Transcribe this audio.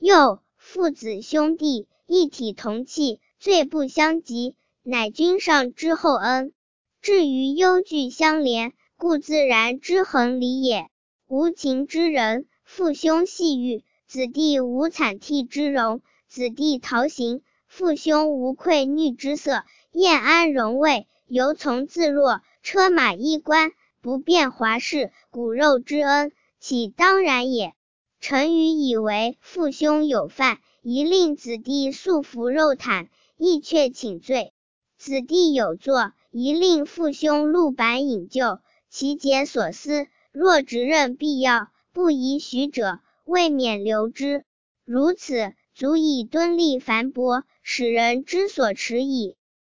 又父子兄弟，一体同气，罪不相及，乃君上之厚恩。至于忧惧相连，故自然之恒理也。无情之人，父兄戏欲，子弟无惨涕之容；子弟逃行，父兄无愧昵之色。晏安容位，由从自若，车马衣冠，不便华饰，骨肉之恩，岂当然也？臣愚以为父兄有犯，宜令子弟素服肉袒，亦却请罪；子弟有作，宜令父兄露板饮酒，其节所思。若职任必要，不宜许者，未免留之。如此，足以敦立繁驳，使人之所耻矣。